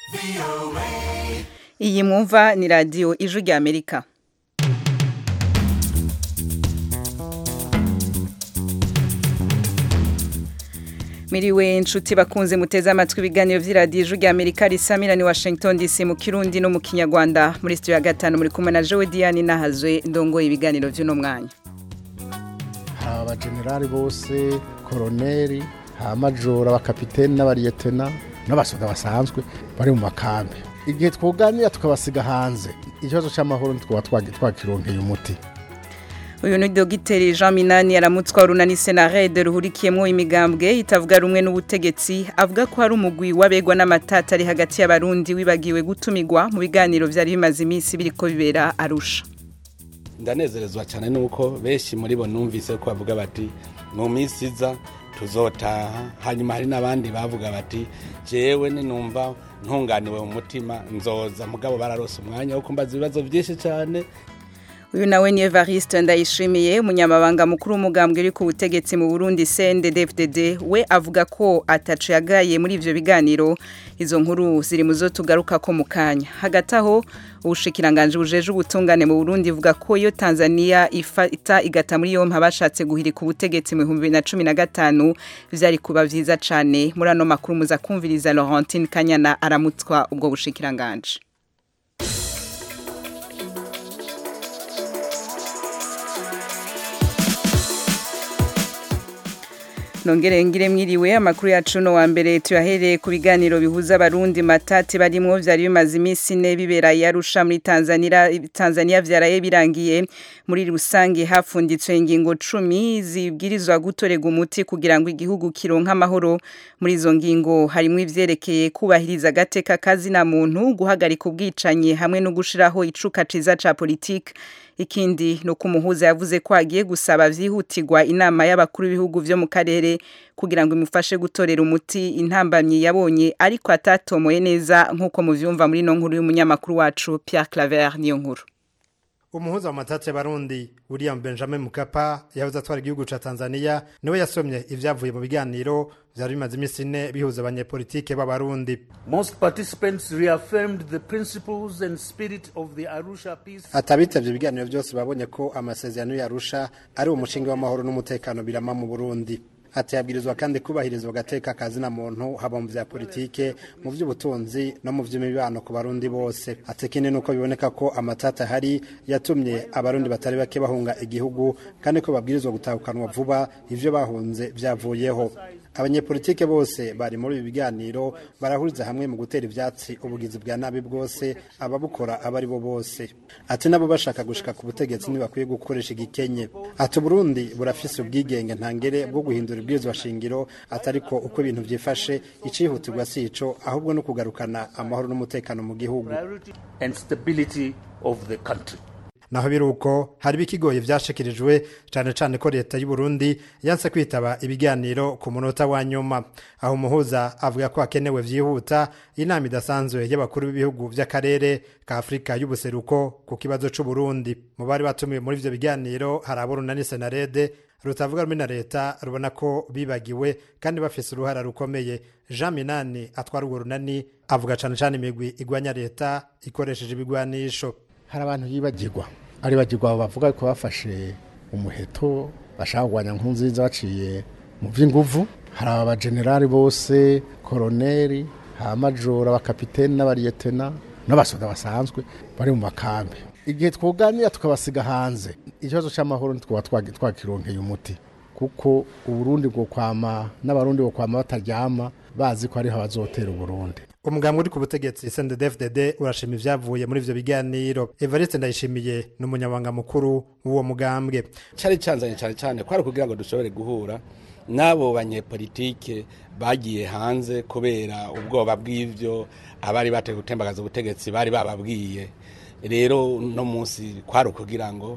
Iyi mwumva ni radio Ijwi rya Amerika. Miriwe inshuti bakunze muteze amatwi ibiganiro vy'iradiyo Ijwi rya Amerika risamira ni Washington DC mu Kirundi no mu Kinyarwanda. Muri studio ya gatanu muri kumwe na Joe Diane Nahazwe ndongoye ibiganiro vy'uno mwanya. Aba generali bose, koroneli, majora, abakapiteni n'abariyetena n'abasoda basanzwe bari mu makambi. Igihe twoganira tukabasiga hanze ikibazo cy'amahoro twaba twakironkeye umuti. Uyu ni Dogiteri Jean Minani aramutswa runani Senarede ruhurikiyemo imigambwe itavuga rumwe n'ubutegetsi avuga ko hari umugwi wabegwa n'amatata ari hagati y'abarundi wibagiwe gutumigwa mu biganiro vyari bimaze iminsi biriko bibera Arusha. Ndanezerezwa cyane nuko benshi muri bo numvise ko bavuga bati mu minsi iza tuzotaha, hanyuma hari n'abandi bavuga bati jewe ninumva ntunganiwe mu mutima nzoza, mugabo bararose umwanya wo kumbaza ibibazo byinshi cyane. Uyu nawe ni Evariste Ndayishimiye umunyamabanga mukuru w'umugambwe uri ku butegetsi mu Burundi CNDD-FDD, we avuga ko ataco yagaye muri ivyo biganiro. Izo nkuru ziri muzo tugaruka ko mukanya. Hagati aho ubushikiranganje bujeje ubutungane mu Burundi vuga ko iyo Tanzania ifata igata muri yompa abashatse guhirika ubutegetsi mu 2015 vyari kuba vyiza cane. Muri ano makuru muza kumviriza Laurentine Kanyana aramutswa ubwo bushikiranganje. Nongere ngire mwiriwe amakuru yacu no wa mbere tuyahereye ku biganiro bihuza abarundi matati barimwo vyari bimaze iminsi ne bibera yarusha muri Tanzania vyaraye birangiye. Muri rusange hafunditswe ingingo 10 zibwirizwa gutorega umuti kugira ngo igihugu kironka amahoro. Muri izo ngingo harimwo ivyerekeye kubahiriza gateka kazi na muntu, guhagarika ubwicanye hamwe no gushiraho icuka ciza ca politique. Ikindi no kumuhuza yavuze ko agiye gusaba vyihutirwa inama y'abakuru b'ibihugu vyo mu karere kugira ngo imufashe gutorera umuti intambamyi yabonye ariko atatomoye neza nkuko muvyumva muri no nkuru y'umunyamakuru wacu Pierre Claver niyo nkuru. Umuhuza wa matati y'abarundi William Benjamin Mkapa yavuze atwara igihugu ca Tanzania niwe yasomye ivyavuye mu biganiro vyari bimaze iminsi ine bihuza abanyepolitike b'abarundi. Most participants reaffirmed the principles and spirit of the Arusha peace. Atabitavye ibiganiro byose babonye ko amasezerano ya Arusha ari umushinga w'amahoro n'umutekano birama mu Burundi. Ati yabwirizwa kandi kubahirizwa gateka kazi na muntu haba mu vya politike, mu vy'ubutunzi no mu vy'imibano ku barundi bose. Ati kindi nuko biboneka ko amatata hari yatumye abarundi batari bake bahunga igihugu kandi ko babwirizwa gutahukanwa vuba ivyo bahunze vyavuyeho. Abanyepolitike bose bari muri ibi biganiro barahuriza hamwe mu gutera ivyatsi ubugizi bwa nabi bwose ababukora abari bo bose. Ati nabo bashaka gushika ku butegetsi ni bakwiye gukoresha igikenye. Ati Burundi burafise ubwigenge ntangere bwo guhindura ibwirizwa shingiro, atariko uko ibintu vyifashe icihutirwa sico ahubwo no kugarukana amahoro n'umutekano mu gihugu and stability of the country. Naho biruko hari bikigoye vyashikirijwe cane ko leta y'u Burundi yanse kwitaba ibiganiro ku munota wa nyuma. Aho umuhuza avuga ko akenewe vyihuta inama idasanzwe y'abakuru b'ibihugu vy'akarere ka Afrika y'ubuseruko ku kibazo c'u Burundi. Mu bari batumiwe muri ivyo biganiro hari aborunani Senarede rutavuga rumwe na leta rubona ko bibagiwe kandi bafise uruhara rukomeye. Jean Minani atwara urwo runani avuga cane imigwi igwanya leta ikoresheje ibigwanisho. Hari abantu yibagirwa ari bagirwa bavuga ko bafashe umuheto bashaka kugwanya Nkurunziza baciye mu vy'inguvu. Hari aba generali bose, koroneli, majora, abakapiteni n'abariyetena n'abasoda basanzwe bari mu makambi. Igihe twoganira tukabasiga hanze ikibazo cy'amahoro twaba twakironkeye umuti, kuko Uburundi bwo kwama n'abarundi bwo kwama bataryama bazi ko ari habazotera Uburundi. Umugambwe uri ku butegetsi CNDD-FDD urashima ivyavuye muri ivyo biganiro. Evariste Ndayishimiye n'umunyamabanga mukuru w'uwo mugambwe. Cyari canzanye cyane kwari kugira ngo dushobore guhura nabo banyepolitike bagiye hanze kubera ubwoba bw'ivyo abari bateye gutembagaza ubutegetsi bari bababwiye. Rero no munsi kwari kugira ngo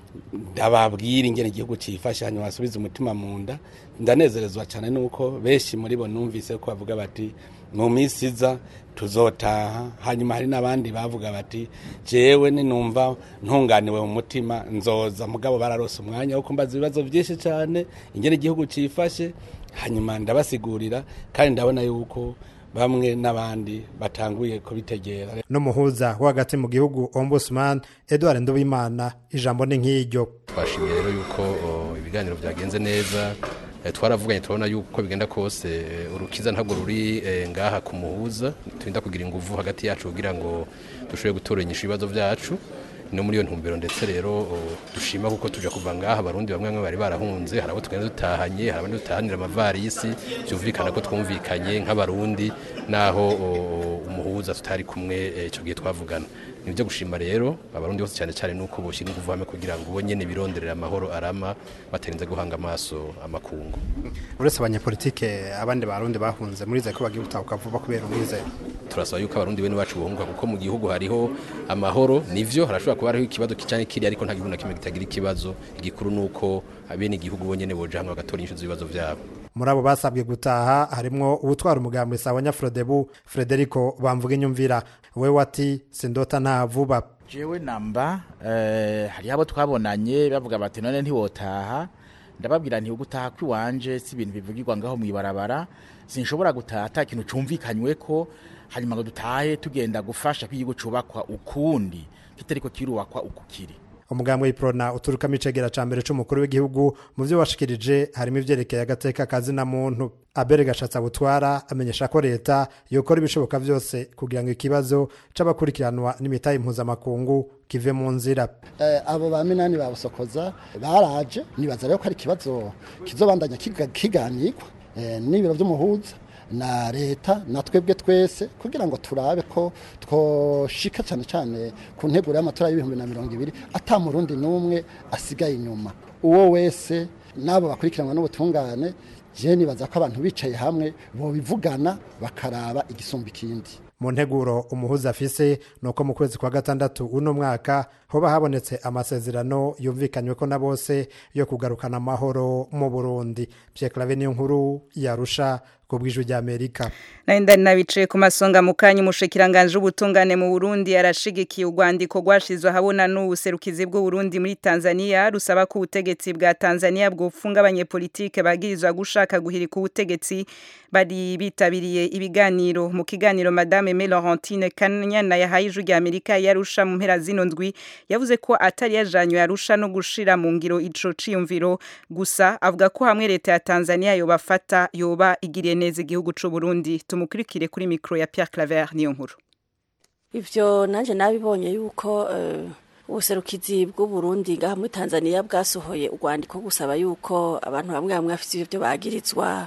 ndababwira ingene igihugu cifashe hanyuma basubiza umutima mu nda. Ndanezerezwa cyane nuko benshi muri bo numvise ko bavuga bati mu minsi iza tuzotaha, hanyuma hari n'abandi bavuga bati jewe ninumva ntunganiwe mu mutima nzoza, mugabo bararose umwanya wo kumbaza ibibazo byinshi cyane ingene igihugu cifashe, hanyuma ndabasigurira kandi ndabona yuko bamwe n'abandi batanguye kubitegera. N'umuhuza w'agati mu gihugu Ombudsman Edouard Nduwimana ijambo ni nk'iryo. Twashimiye rero yuko ibiganiro byagenze neza, twaravuganye turabona yuko bigenda kose urukiza ntabwo ruri ngaha ku muhuza, turinda kugira ingufu hagati yacu kugira ngo dushobore gutoranyisha ibibazo byacu no muri iyo ntumbero. Ndetse rero dushima kuko tuje kuva ngaha abarundi bamwe bari barahunze, hari abo tugenda dutahanye, hari abandi dutahanira amavarisi, byumvikana ko twumvikanye nk'abarundi naho umuhuza tutari kumwe icyo gihe twavugana. Nibyo gushima rero abarundi bose cyane cyane nuko boshira ingufu hamwe kugira ngo bonyene bironderera amahoro arama batarinze guhanga amaso amakungu. Uretse abanyapolitike abandi barundi bahunze muri zako bagiye gutahuka vuba kubera umwizero. Turasaba yuko abarundi bene bacu bohunga kuko mu gihugu hariho amahoro, nivyo harashobora kuba hariho ikibazo kicanye kiri ariko nta gihugu na kimwe kitagira ikibazo. Igikuru nuko abene igihugu bonyene boje hamwe bagatora inshuzo ibibazo byabo. Muri abo basabwe gutaha harimwo ubutwara umugambi sawa Nyafrodebu Frederico Bamvuga Inyumvira. We wati sindota nta vuba. Jewe namba hari abo twabonanye bavuga bati none ntiwotaha, ndababwira nti ugutaha kwiwanje si ibintu bivugirwa ngaho mu ibarabara, sinshobora gutaha ata kintu cumvikanywe ko hanyuma ngo dutahe tugenda gufasha kwigigo cubakwa ukundi kitariko kirubakwa ukukiri. Umugambi w'iprona uturuka micegera ca mbere c'umukuru w'igihugu mu byo washikirije harimo ivyerekeye agateka kazi na muntu. Abere Gashatsa Butwara amenyesha ko leta yokora ibishoboka byose kugira ngo ikibazo c'abakurikiranwa n'imitahe mpuzamakungu kive mu nzira. Abo baminani babusokoza baraje nibaza rero ko ari kibazo kizobandanya kiganirwa n'ibiro by'umuhuza na leta na twebwe twese kugira ngo turabe ko twoshika cyane cyane ku nteguro y'amatora y'2020 ata murundi numwe asigaye inyuma. Uwo wese nabo bakurikiranwa n'ubutungane, je nibaza ko abantu bicaye hamwe bo bivugana bakaraba igisumba ikindi. Mu nteguro umuhuza afise nuko mu kwezi kwa gatandatu uno mwaka hoba habonetse amasezerano yumvikanywe ko na bose yo kugarukana amahoro mu Burundi. Pierre Claver niyo nkuru yarusha kubw'ijwi rya Amerika. Naenda nabice ku masonga mukanya umushikiranganje ubutungane mu Burundi arashigikiye urwandiko rwashizwe habona n'ubuserukizi bw'u Burundi muri Tanzania rusaba ko ubutegetsi bwa Tanzania bwofunga abanyepolitike bagirizwa gushaka guhirika ubutegetsi bari bitabiriye ibiganiro. Mu kiganiro Madame Laurentine Kanyana yahaye ijwi rya Amerika yarusha mu mpera zino ndwi yavuze ko atari yajanywe yarusha no gushira mu ngiro ico ciyumviro gusa avuga ko hamwe leta ya Tanzania yobafata yoba igiriye neza igihugu c'u Burundi. Tumukurikire kuri mikro ya Pierre Claver niyo nkuru. Ivyo nanje nabibonye yuko ubuserukizi bw'u Burundi ngaha muri Tanzania bwasohoye urwandiko gusaba yuko abantu bamwe bamwe bafite ivyo bagirizwa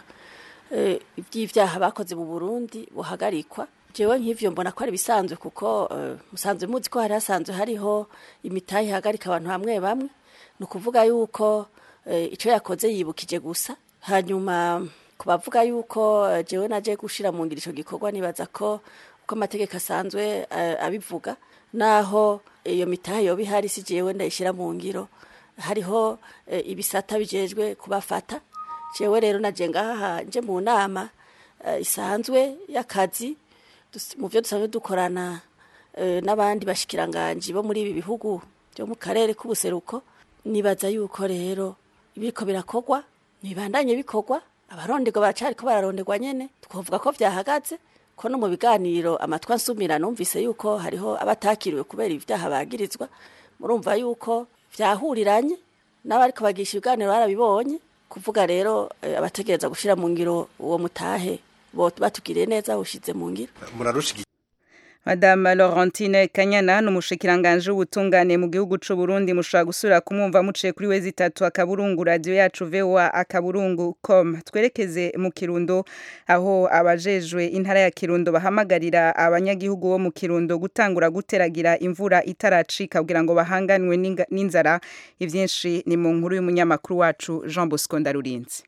ivy'ivyaha bakoze mu Burundi buhagarikwa. Jewe nk'ivyo mbona ko ari bisanzwe kuko musanzwe muzi ko hari hasanzwe hariho imitahe hagarika abantu bamwe bamwe, no kuvuga yuko ico yakoze yibukije gusa. Hanyuma kubavuga yuko jewe naje gushira mu ngiro ico gikorwa nibaza ko uko amategeko asanzwe abivuga naho iyo mitahe yo bihari si jewe ndayishira mu ngiro, hariho ibisata bijejwe kubafata. Jewe rero naje ngaha nje mu nama isanzwe y'akazi mu byo dusanzwe dukorana n'abandi bashikiranganje bo muri ibi bihugu byo mu karere k'ubuseruko. Nibaza yuko rero ibiko birakogwa nibandanye bikogwa, abaronderwa baracari ko bararonderwa nyene, twovuga ko vyahagaze ko no mu biganiro amatwa nsumira numvise yuko hariho abatakiriwe kubera ivyaha bagirizwa. Murumva yuko vyahuriranye n'abariko bagisha ibiganiro barabibonye, kuvuga rero abategereza gushira mu ngiro uwo mutahe batugiriye neza ushize mu ngiro. Madame Laurentine Kanyana n'umushikiranganje ubutungane mu gihugu c'u Burundi mushaka gusura kumwumva muciye kuri wezi 3 akaburungu radio yacu VOA akaburungu.com. Twerekeze mu Kirundo aho abajejwe intara ya Kirundo bahamagarira abanyagihugu bo mu Kirundo gutangura guteragira imvura itaracika kugira ngo bahanganwe n'inzara. Ivyinshi ni mu nkuru y'umunyamakuru wacu Jean Bosco Ndarurinzi.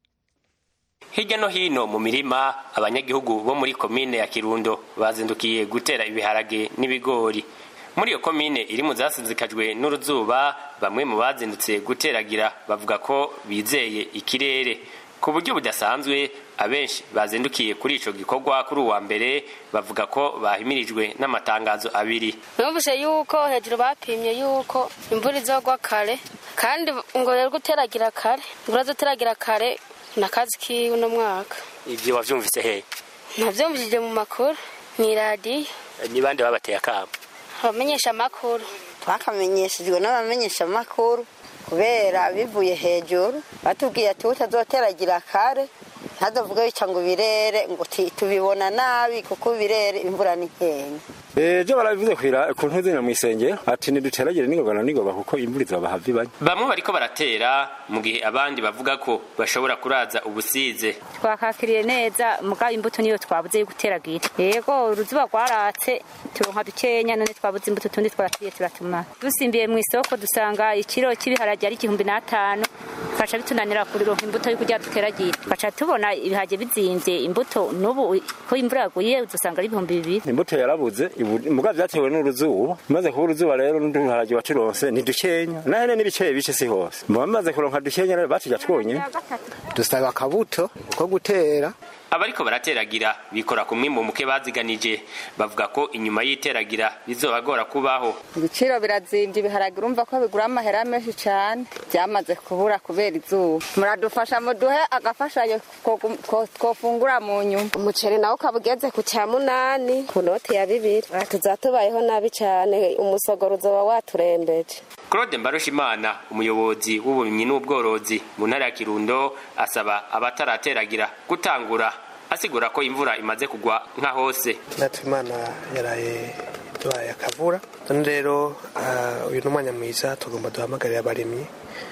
Hirya no hino mu mirima abanyagihugu bo muri komine ya Kirundo bazindukiye gutera ibiharage n'ibigori. Muri iyo komine iri mu zasinzikajwe n'uruzuba, bamwe mu bazindutse guteragira bavuga ko bizeye ikirere ku buryo budasanzwe. Abenshi bazindukiye kuri ico gikorwa kuri uwa mbere bavuga ko bahimirijwe n'amatangazo abiri. Numvise yuko hejuru bapimye yuko imvura izogwa kare kandi ngo rero guteragira kare, imvura zoteragira kare nakazi ki uno mwaka. Ivyo wavyumvise he? navyumvishije mu makuru ni radio. Ni bande babateye akamo? Abamenyesha amakuru. Twakamenyeshejwe n'abamenyesha amakuru kubera bivuye hejuru batubwiye ati utazoteragira kare ntadovuga bica ngo birere ngo tubibona nabi kuko birere imvura ni nkenya. Ejo barabivuze ku ntuze mu isengero ati niduteragire nigoba kuko imvura izabahava ibanye. Bamwe bariko baratera mu gihe abandi bavuga ko bashobora kuraza ubusize. Twakakiriye neza muga imbuto niyo twabuze guteragira. Yego uruzuba rwaratse turonka dukenya none twabuze imbuto tundi twarakiriye turatuma. Dusimbiye mu isoko dusanga ikiro cy'ibiharage ari 1500 kaca bitunanira kurironka imbuto yo kujya duteragira. Kaca tubona ibihaje bizimvye imbuto nubu ko imvura yaguye udusanga ari 2000. Imbuto yarabuze muga vyatewe n'uruzuba maze ku ruzuba rero n'uharage wacironse ni dukenya nane n'ibice bice si hose maze kuronka dukenya rero batija twonye dusaba akabuto ko gutera. Abariko barateragira bikora kumwe mu muke baziganije bavuga ko inyuma y'iteragira bizobagora kubaho. Ibiciro birazimvye ibiharage urumva ko bigura amahera menshi cyane byamaze kubura kubera izuba. Muradufasha muduhe agafashayo twofungura mu nyuma. Umuceri nawo kabugeze ku cya 8 ku note ya 2. Tuzatubayeho nabi cyane umusogoro uzoba waturembeje. Claude Mbarushimana umuyobozi w'uburimyi n'ubworozi mu ntara ya Kirundo asaba abataratereragira gutangura asigura ko imvura imaze kugwa nka hose. Natumana yaraye duhaye akavura rero uyu n'umwanya mwiza tugomba duhamagarira abarimyi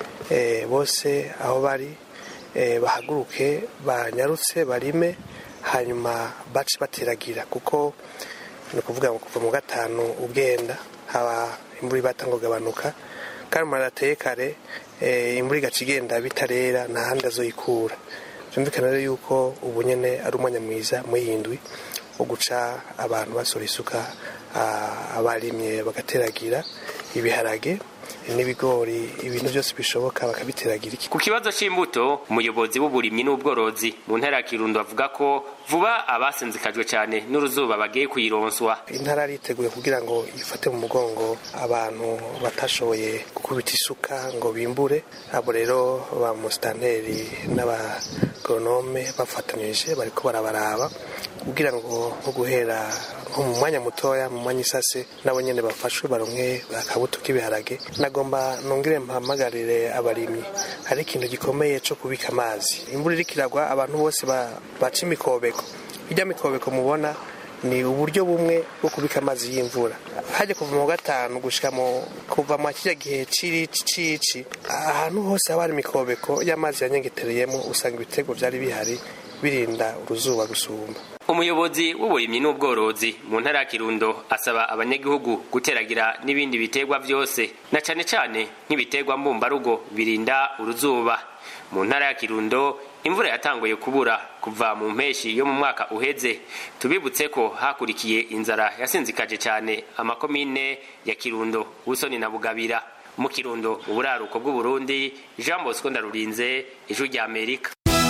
bose aho bari bahaguruke banyarutse barime hanyuma bace bateragira kuko ni kuvuga ngo kuva mu gatanu ugenda haba imvura ibatango gabanuka kandi marateye kare imvura igacigenda bitarera nahandi azoyikura. Byumvikana rero yuko ubu nyene ari umwanya mwiza muhindwi wo guca abantu basora isuka abarimye bagateragira ibiharage n'ibigori ibintu byose bishoboka bakabiteragira. Ku kibazo c'imbuto umuyobozi w'uburimyi n'ubworozi mu ntara ya Kirundo avuga ko vuba abasinzikajwe cyane n'uruzuba bagiye kuyironswa. Intara ariteguye kugira ngo ifate mu mugongo abantu batashoboye gukubita isuka ngo bimbure abo rero ba mustanteri n'abagonome bafatanije bariko barabaraba kugira ngo nko guhera nko mu mwanya mutoya mu mwanya isase nabo nyene bafashwe baronke akabuto k'ibiharage. Nagomba nongere mpamagarire abarimyi hari ikintu gikomeye cyo kubika amazi. Imvura iri kiragwa abantu bose baca imikobeko. Ijya mikobeko mubona ni uburyo bumwe bwo kubika amazi y'imvura. Haje kuva mu gatanu gushika kuva mu kijya gihe cici ahantu hose abari mikobeko y'amazi yanyengetereyemo usanga ibitego byari bihari birinda uruzuba gusumba. Umuyobozi w'uburimyi n'ubworozi mu ntara ya Kirundo asaba abanyagihugu guteragira n'ibindi biterwa byose na cane cane nk'ibiterwa mbumbarugo birinda uruzuba. Mu ntara ya Kirundo imvura yatanguye kubura kuva mu mpeshi yo mu mwaka uheze. Tubibutse ko hakurikiye inzara yasinzikaje cyane amakomine ya Kirundo, Busoni na Bugabira. Mu Kirundo mu buraruko bw'u Burundi, Jean Bosco Ndarurinze, Ijwi rya Amerika.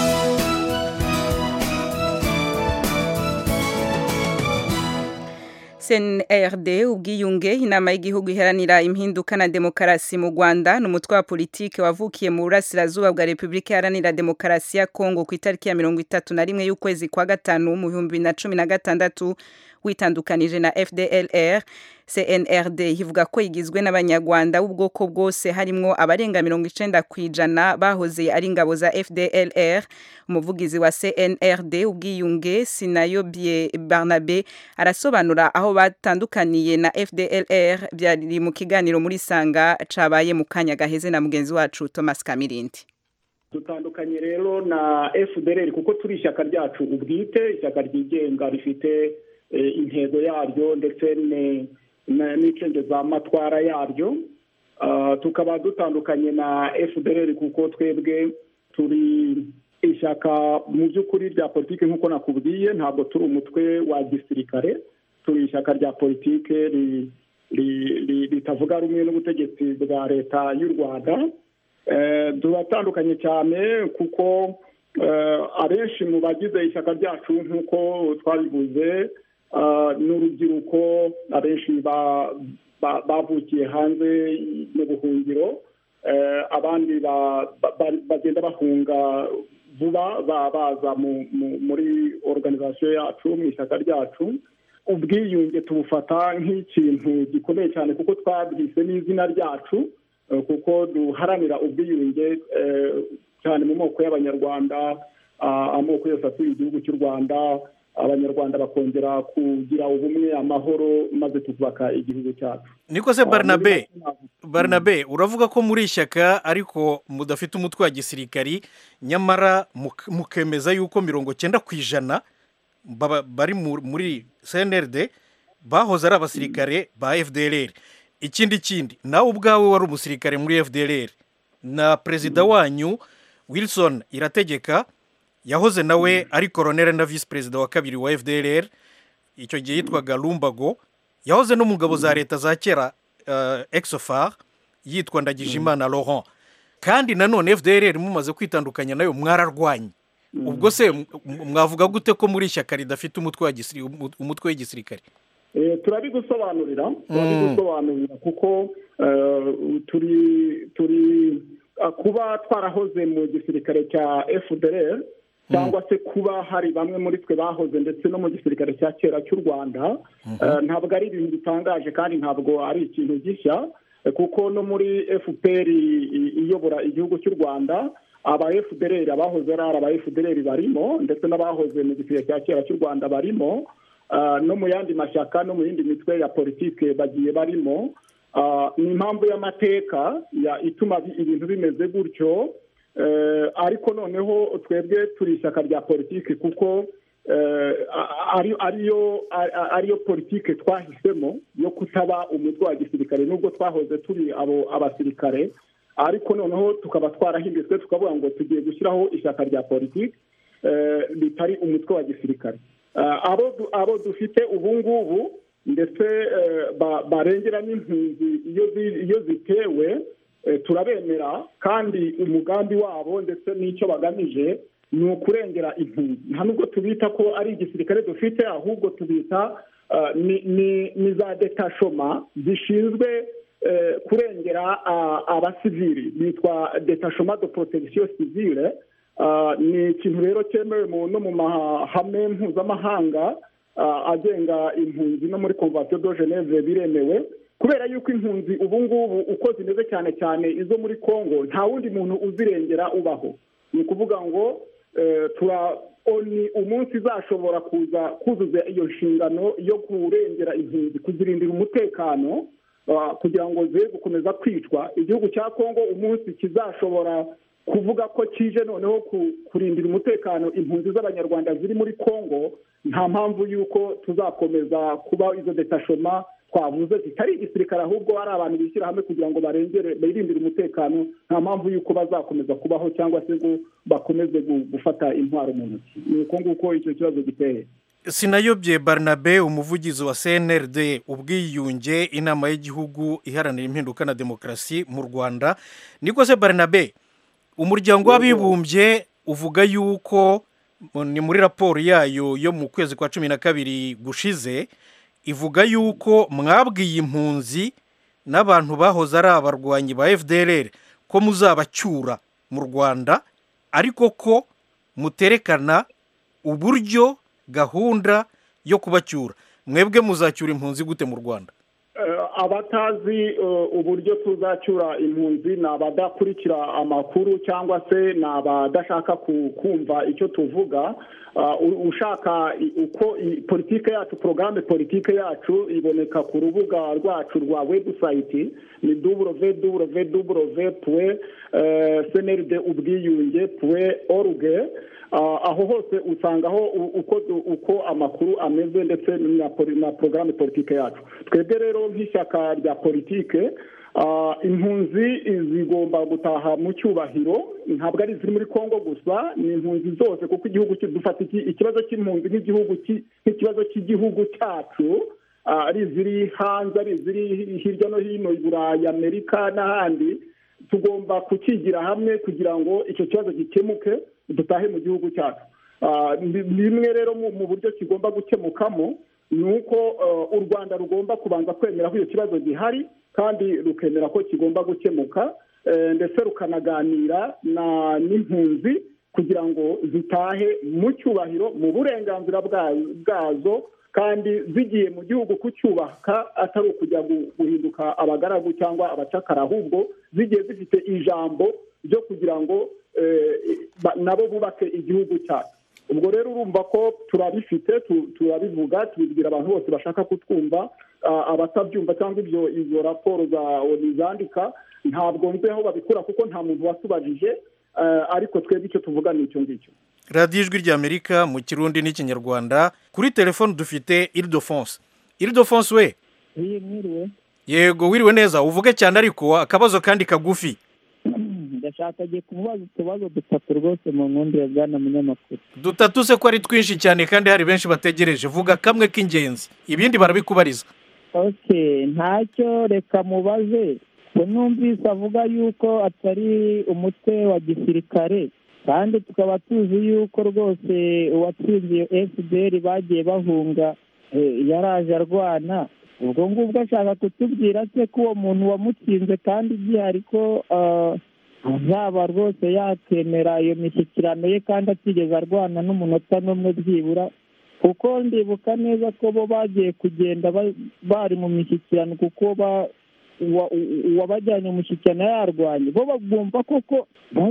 CNRD ubwiyunge inama y'igihugu iharanira impinduka na demokarasi mu Rwanda n'umutwe wa politike wavukiye mu burasirazuba bwa Republika Iharanira Demokarasi ya Kongo ku itariki ya 31 y'ukwezi kwa gatanu mu 2016 witandukanije na FDLR. CNRD ivuga ko igizwe n'abanyarwanda b'ubwoko bwose harimwo abarenga 90% bahoze ari ingabo za FDLR. Umuvugizi wa CNRD ubwiyunge Sinayobye Barnabe arasobanura aho batandukaniye na FDLR byari mu kiganiro muri Sanga cabaye mu kanya gaheze na mugenzi wacu Thomas Kamirindi. Dutandukanye rero na FDLR kuko turi ishyaka ryacu ubwite, ishyaka ryigenga rifite intego yaryo ndetse n'icengeza amatwara yaryo. Tukaba dutandukanye na FDLR kuko twebwe turi ishyaka mu by'ukuri rya politike nk'uko nakubwiye, ntabwo turi umutwe wa gisirikare, turi ishyaka rya politike ritavuga rumwe n'ubutegetsi bwa leta y'u Rwanda. Turatandukanye cyane kuko abenshi mu bagize ishyaka ryacu nk'uko twabivuze n'urubyiruko, abenshi bavukiye hanze mu buhungiro, abandi bagenda bahunga vuba baza muri organization yacu mu ishyaka ryacu. Ubwiyunge tubufata nk'ikintu gikomeye cyane kuko twabwise n'izina ryacu, kuko duharanira ubwiyunge cyane mu moko y'abanyarwanda, amoko yose atuye igihugu cy'u Rwanda, abanyarwanda bakongera kugira ubumwe, amahoro, maze tukubaka igihugu cyacu. Niko se Barnabe uravuga ko muri ishyaka ariko mudafite umutwe wa gisirikari, nyamara mukemeza yuko 90% bari muri CNRD bahoze ari abasirikare ba FDLR. Ikindi nawe ubwawe wari umusirikare muri FDLR, na perezida wanyu Wilson Irategeka yahoze nawe ari colonel na vice perezida wa kabiri wa FDLR, icyo gihe yitwaga Lumbago, yahoze no mu ngabo za leta za kera Exofar yitwa Ndagijimana Laurent. Kandi nanone FDLR mumaze kwitandukanya nayo mwararwanye. Ubwo se mwavuga gute ko muri ishyaka ridafite umutwe w'igisirikare? Turabigusobanurira kuko turi kuba twarahoze mu gisirikare cya FDLR cyangwa se kuba hari bamwe muri twe bahoze ndetse no mu gisirikare cya kera cy'u Rwanda, ntabwo ari ibintu bitangaje kandi ntabwo ari ikintu gishya, kuko no muri FPR iyobora igihugu cy'u Rwanda aba FDLR abahoze ari aba FDLR barimo, ndetse n'abahoze mu gisirikare cya kera cy'u Rwanda barimo, no mu yandi mashyaka no mu yindi mitwe ya politike bagiye barimo. Ni impamvu y'amateka ituma ibintu bimeze gutyo, ariko noneho twebwe turi ishyaka rya politike kuko ariyo politike twahisemo yo kutaba umutwe wa gisirikare, nubwo twahoze turi abasirikare, ariko noneho tukaba twarahindutse tukavuga ngo tugiye gushyiraho ishyaka rya politike bitari umutwe wa gisirikare. Abo dufite ubu ngubu ndetse barengera n'impunzi iyo zitewe, turabemera, kandi umugambi wabo ndetse n'icyo bagamije ni ukurengera impunzi. Nta nubwo tubita ko ari igisirikare dufite, ahubwo tubita ni za detachement zishinzwe kurengera abasivili, bitwa detachement de protection civile. Ni ikintu rero cyemewe no mu mahame mpuzamahanga agenga impunzi, no muri Convention de Genève biremewe, kubera yuko impunzi ubu ngubu uko zimeze cyane cyane izo muri Congo nta wundi muntu uzirengera ubaho. Ni ukuvuga ngo oni umunsi izashobora kuzuza iyo nshingano yo kurengera impunzi, kuzirindira umutekano kugira ngo ze gukomeza kwicwa, igihugu cya Congo umunsi kizashobora kuvuga ko kije noneho kurindira umutekano impunzi z'abanyarwanda ziri muri Congo, nta mpamvu yuko tuzakomeza kuba izo detachement twavuze zitari igisirikare, ahubwo ari abantu bishyira hamwe kugira ngo birindire umutekano. Nta mpamvu yuko bazakomeza kubaho cyangwa se ngo bakomeze gufata intwaro mu ntoki. Ni uko nguko icyo kibazo giteye. Sinayobye Barnabe, umuvugizi wa CNRD ubwiyunge, inama y'igihugu iharanira impinduka na demokarasi mu Rwanda. Niko se Barnabe, umuryango w'abibumbye uvuga yuko ni muri raporo yayo yo mu kwezi kwa 12 gushize, ivuga yuko mwabwiye impunzi n'abantu bahoze ari abarwanyi ba FDLR ko muzabacyura mu Rwanda, ariko ko muterekana uburyo gahunda yo kubacyura. Mwebwe muzacyura impunzi gute mu Rwanda? Abatazi uburyo tuzacyura impunzi ni abadakurikira amakuru cyangwa se ni abadashaka kumva icyo tuvuga. Ushaka uko politike yacu, programme politike yacu iboneka ku rubuga rwacu rwa website, ni www.cnrdubwiyunge.org. aho hose usangaho uko amakuru ameze ndetse na programme politike yacu. Twebwe rero nk'ishyaka rya politike, impunzi zigomba gutaha mu cyubahiro, ntabwo ari ziri muri Congo gusa, ni impunzi zose, kuko igihugu dufata ikibazo cy'impunzi nk'ikibazo cy'igihugu cyacu, ari ziri hanze, ari ziri hirya no hino i Burayi, Amerika n'ahandi. Tugomba kukigira hamwe kugira ngo icyo kibazo gikemuke, dutahe mu gihugu cyacu. Bimwe rero mu buryo kigomba gukemukamo ni uko u Rwanda rugomba kubanza kwemera ko iyo kibazo gihari kandi rukemera ko kigomba gukemuka, ndetse rukanaganira n'impunzi kugira ngo zitahe mu cyubahiro mu burenganzira bwazo kandi zigiye mu gihugu kucyubaka atari ukujya guhinduka abagaragu cyangwa abacakara, ahubwo zigiye zifite ijambo ryo kugira ngo nabo bubake igihugu cyacu. ubwo rero urumva ko turabifite, turabivuga, tubibwira abantu bose bashaka kutwumva. Abatabyumva cyangwa izo raporo za ONU zandika ntabwo nzi aho babikura kuko nta muntu watubajije, ariko twebwe icyo tuvuga ni icyo ngicyo. radiyo ijwi ry'Amerika mu kirundi n'ikinyarwanda. kuri telefone dufite Ildefonse. Ildefonse we. mwiriwe. Yego wiriwe neza, uvuge cyane ariko akabazo kandi kagufi. ndashaka kumubaza utubazo dutatu rwose mu nkundi ya bwana munyamakuru. Dutatu se ko ari twinshi cyane kandi hari benshi bategereje, vuga kamwe k'ingenzi ibindi barabikubariza. Okay, ntacyo reka mubaze. Numvise avuga yuko atari umutwe wa gisirikare kandi tukaba tuzi yuko rwose uwatsindiye FDR bagiye bahunga yaraje arwana. ubwo ngubwo ashaka kutubwira se ko uwo muntu wamutsinze kandi gihari ko azaba rwose yakemera iyo mishyikirano ye kandi atigeze arwana n'umunota n'umwe byibura, kuko ndibuka neza ko bo bagiye kugenda bari mu mishyikirano kuko uwabajyanye mu mushyikirano yarwanye. Bo bagomba koko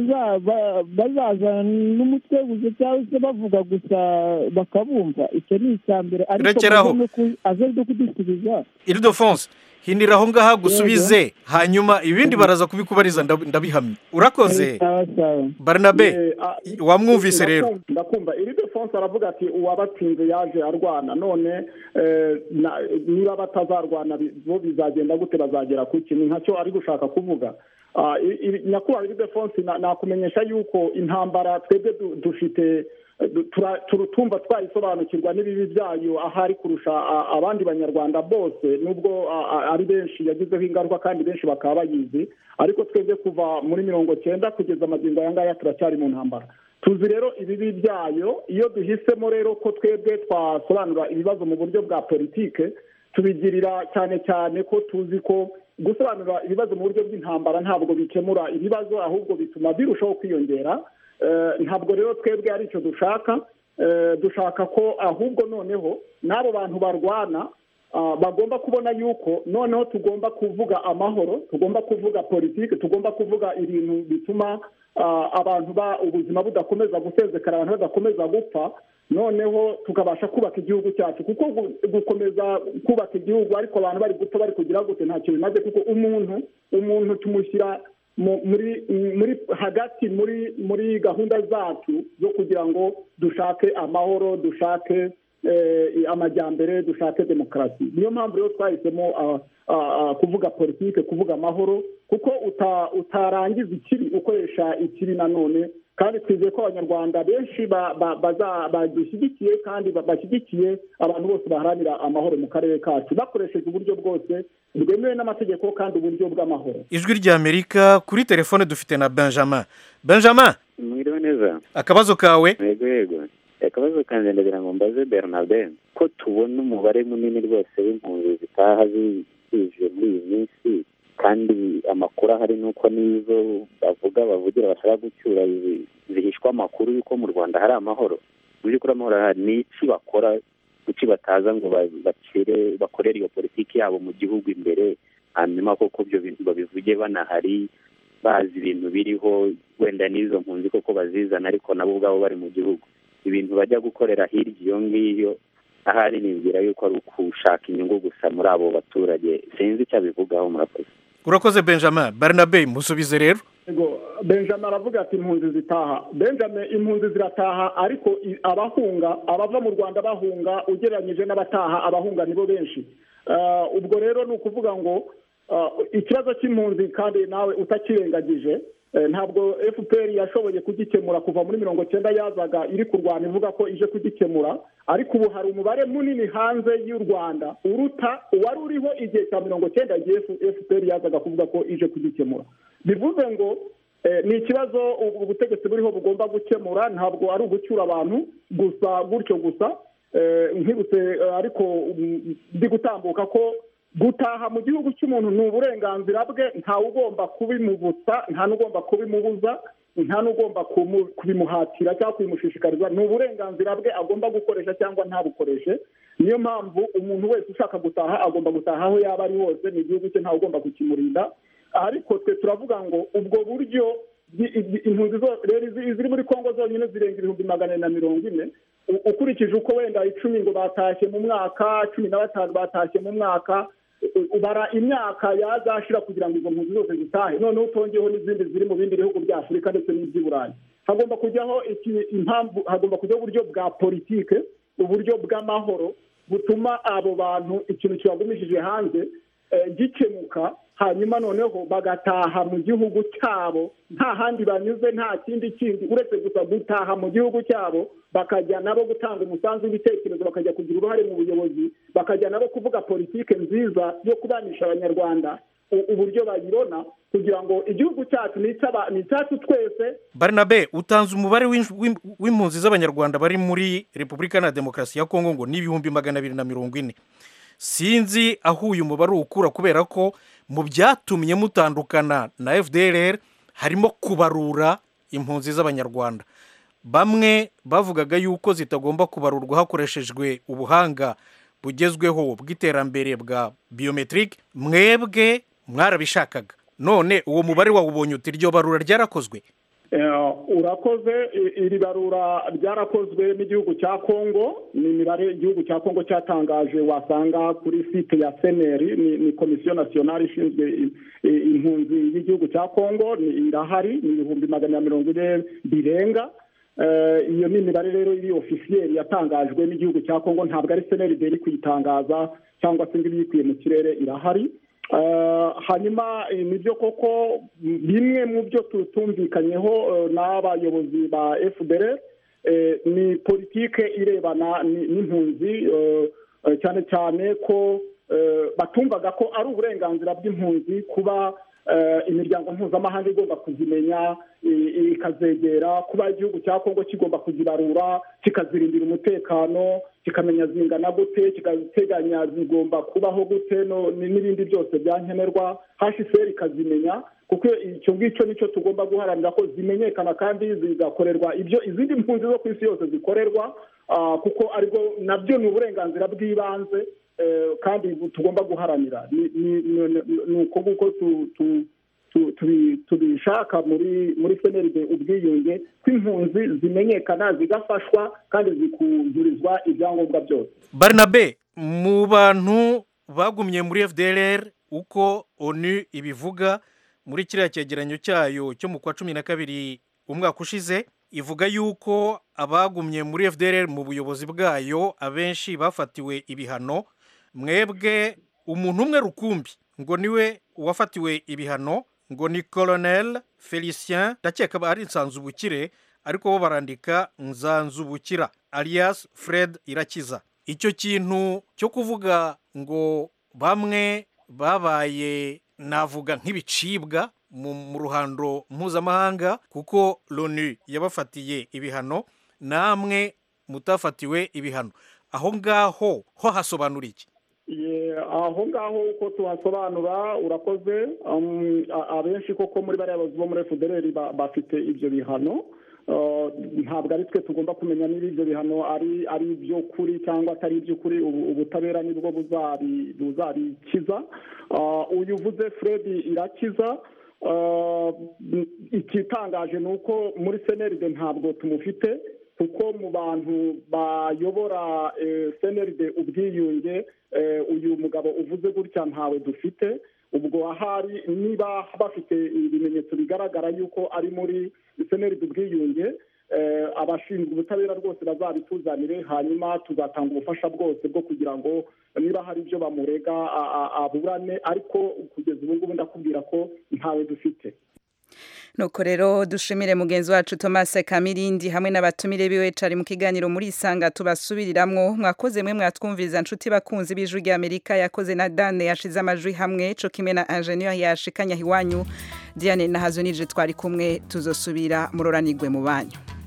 bazaza n'umutwe gusa cyangwa se bavuga gusa bakabumva. Icyo ni icya mbere, ariko aze kudusubiza. Ildefonse, hinira aho ngaha gusubize, hanyuma ibindi baraza kubikubariza ndabihamye. Urakoze. Barnabe, wamwumvise rero. Ndakumva. Ildefonse aravuga ati uwabatsinze yaje arwana, none niba batazarwana bo bizagenda gute, bazagera ku kintu ntacyo ari gushaka kuvuga. Nyakubahwa Ildefonse, nakumenyesha yuko intambara twebwe dufite tumva twayisobanukirwa n'ibibi byayo ahari kurusha abandi banyarwanda bose, nubwo ari benshi yagizeho ingaruka kandi benshi bakaba bayizi, ariko twebwe kuva muri 90 kugeza amagingo aya ngaya turacyari mu ntambara. Tuzi rero ibibi byayo. Iyo duhisemo rero ko twebwe twasobanura ibibazo mu buryo bwa politike, tubigirira cyane cyane ko tuzi ko gusobanura ibibazo mu buryo bw'intambara ntabwo bikemura ibibazo, ahubwo bituma birushaho kwiyongera. Ntabwo rero twebwe ari icyo dushaka. Dushaka ko ahubwo noneho n'abo bantu barwana bagomba kubona yuko noneho tugomba kuvuga amahoro, tugomba kuvuga politiki, tugomba kuvuga ibintu bituma abantu ubuzima budakomeza gusezekara, abantu badakomeza gupfa, noneho tukabasha kubaka igihugu cyacu. Kuko gukomeza kubaka igihugu ariko abantu bari gupfa bari kugira gute ntacyo bimaze, kuko umuntu tumushyira muri hagati muri gahunda zacu zo kugira ngo dushake amahoro, dushake amajyambere, dushake demokarasi. Niyo mpamvu rero twahisemo kuvuga politike, kuvuga amahoro, kuko utarangiza ikibi ukoresha ikibi nanone. Kandi twizeye ko abanyarwanda benshi badushyigikiye kandi bashyigikiye abantu bose baharanira amahoro mu karere kacu, bakoresheje uburyo bwose bwemewe n'amategeko kandi uburyo bw'amahoro. Ijwi ry'Amerika, kuri telefone dufite na Benjamin. Benjamin, mwiriwe neza. Akabazo kawe? Yego. Akabazo kanjye ndagira ngo mbaze Bernabe ko tubona umubare munini rwose w'impunzi zitaha zije muri iyi minsi, kandi amakuru ahari nuko nizo bavugira bashaka gucyura zihishwa amakuru yuko mu Rwanda hari amahoro. Mu by'ukuri amahoro ahari, ni iki bakora kuki bataza ngo bakorere iyo politiki yabo mu gihugu imbere, hanyuma koko ibyo bintu babivuge banahari, bazi ibintu biriho, wenda n'izo mpunzi koko bazizana ariko nabo ubwabo bari mu gihugu. Ibintu bajya gukorera hirya iyo ngiyo ahari nibwira yuko ari ukushaka inyungu gusa muri abo baturage. Sinzi icyo abivugaho. Murakoze. Urakoze Benjamin. Barnabe, musubize rero. Yego, Benjamin aravuga ati impunzi zitaha. Benjamin, impunzi zirataha, ariko abava mu Rwanda bahunga ugereranyije n'abataha, abahunga nibo benshi. Ubwo rero ni ukuvuga ngo ikibazo cy'impunzi kandi nawe utakirengagije, ntabwo FPR yashoboye kugikemura kuva muri 90 yazaga iri kurwana ivuga ko ije kugikemura, ariko ubu hari umubare munini hanze y'u Rwanda uruta uwari uriho igihe cya 90 igihe FPR yazaga kuvuga ko ije kugikemura. Bivuze ngo ni ikibazo ubutegetsi buriho bugomba gukemura, ntabwo ari ugucyura abantu gusa gutyo gusa. Nkibutse ariko ndi gutambuka ko gutaha mu gihugu cy'umuntu ni uburenganzira bwe, ntawe ugomba kubimubutsa, nta n'ugomba kubimubuza. nta n'ugomba kubimuhatira cyangwa kubimushishikariza, ni uburenganzira bwe agomba gukoresha cyangwa ntabukoreshe. niyo mpamvu umuntu wese ushaka gutaha agomba gutaha aho yaba ari hose, ni igihugu cye ntawe ugomba kukimurinda. ariko twe turavuga ngo ubwo buryo impunzi rero ziri muri Kongo zonyine zirenga 440,000, ukurikije uko wenda 10 ngo batashye mu mwaka, 15 batashye mu mwaka, ubara imyaka yazashira kugira ngo izo mpunzi zose zitahe, noneho utongeho n'izindi ziri mu bindi bihugu bya Afurika ndetse n'iby'Uburayi. Hagomba kujyaho impamvu, hagomba kujyaho uburyo bwa politike, uburyo bw'amahoro butuma abo bantu ikintu kibagumishije hanze gikemuka, hanyuma noneho bagataha mu gihugu cyabo nta handi banyuze, nta kindi uretse gusa gutaha mu gihugu cyabo, bakajya nabo gutanga umusanzu w'ibitekerezo, bakajya kugira uruhare mu buyobozi, bakajya nabo kuvuga politike nziza yo kubanisha abanyarwanda uburyo bayibona, kugira ngo igihugu cyacu ni icyacu twese. Barnabe, utanze umubare w'impunzi z'abanyarwanda bari muri Repubulika na Demokarasi ya Kongo ngo ni 240. Sinzi aho uyu mubare ukura, kubera ko mu byatumye mutandukana na FDLR harimo kubarura impunzi z'abanyarwanda. Bamwe bavugaga yuko zitagomba kubarurwa hakoreshejwe ubuhanga bugezweho bw'iterambere bwa biometric, mwebwe mwarabishakaga. None uwo mubare wawubonye uti iryo barura ryarakozwe? Urakoze. Iri barura ryarakozwe n'igihugu cya Kongo, ni imibare igihugu cya Kongo cyatangaje, wasanga kuri site ya CNR, ni Komisiyo Nationale ishinzwe impunzi y'igihugu cya Kongo, irahari, ni 440 birenga. Iyo ni imibare rero iri officiel yatangajwe n'igihugu cya Kongo, ntabwo ari CNR iri kuyitangaza cyangwa se ibikuye mu kirere, irahari. Hanyuma nibyo koko bimwe mu byo tutumvikanyeho n'abayobozi ba FDLR ni politike irebana n'impunzi, cyane cyane ko batumvaga ko ari uburenganzira bw'impunzi kuba imiryango mpuzamahanga igomba kuzimenya ikazegera, kuba igihugu cya Kongo kigomba kuzibarura, kikazirindira umutekano, kikamenya zingana gute, kikateganya zigomba kubaho gute, n'ibindi byose byankenerwa HCR ikazimenya, kuko icyo ngicyo nicyo tugomba guharanira ko zimenyekana kandi zigakorerwa ibyo izindi mpunzi zo ku isi yose zikorerwa, kuko ariko nabyo ni uburenganzira bw'ibanze kandi tugomba guharanira. ni uko nguko tubishaka muri FNLD, ubwiyunge kw'impunzi zimenyekana, zigafashwa kandi zikuzurizwa ibyangombwa byose. Barnabe, mu bantu bagumye muri FDLR uko ONU ibivuga muri kiriya cyegeranyo cyayo cyo mu kwa 12 umwaka ushize, ivuga yuko abagumye muri FDLR mu buyobozi bwayo abenshi bafatiwe ibihano. Mwebwe umuntu umwe rukumbi ngo niwe wafatiwe ibihano, ngo ni Colonel Felicien, ndakeka ari Nsanzubukire, ariko bo barandika Nzanzubukira alias Fred Irakiza. Icyo kintu cyo kuvuga ngo bamwe babaye navuga nk'ibicibwa mu ruhando mpuzamahanga kuko l'ONU yabafatiye ibihano, namwe mutafatiwe ibihano, aho ngaho ho hasobanura iki? Aho ngaho uko tuhasobanura, urakoze. Abenshi koko muri bariya bayobozi bo muri FDLR bafite ibyo bihano. Ntabwo ari twe tugomba kumenya niba ibyo bihano ari iby'ukuri cyangwa atari iby'ukuri. Ubutabera nibwo buzabikiza. Uyu uvuze Fred Irakiza, ikitangaje ni uko muri CNLD ntabwo tumufite, kuko mu bantu bayobora CNLD ubwiyunge uyu mugabo uvuze gutya ntawe dufite. Ubwo ahari niba bafite ibimenyetso bigaragara yuko ari muri CNLD ubwiyunge, abashinzwe ubutabera rwose bazabituzanire, hanyuma tuzatanga ubufasha bwose bwo kugira ngo niba hari ibyo bamurega aburane, ariko kugeza ubu ngubu ndakubwira ko ntawe dufite. Nuko rero dushimire mugenzi wacu Thomas Kamirindi hamwe n'abatumire biwe cari mu kiganiro muri Isanga tubasubiriramwo. Mwakoze mwe mwatwumviriza nshuti bakunzi b'Ijwi ry'Amerika, yakoze na Dane yashize amajwi hamwe, co kimwe na Ingenieur yashikanya hiwanyu. Diane Nahazo nije twari kumwe, tuzosubira muroranirwe mu banyu.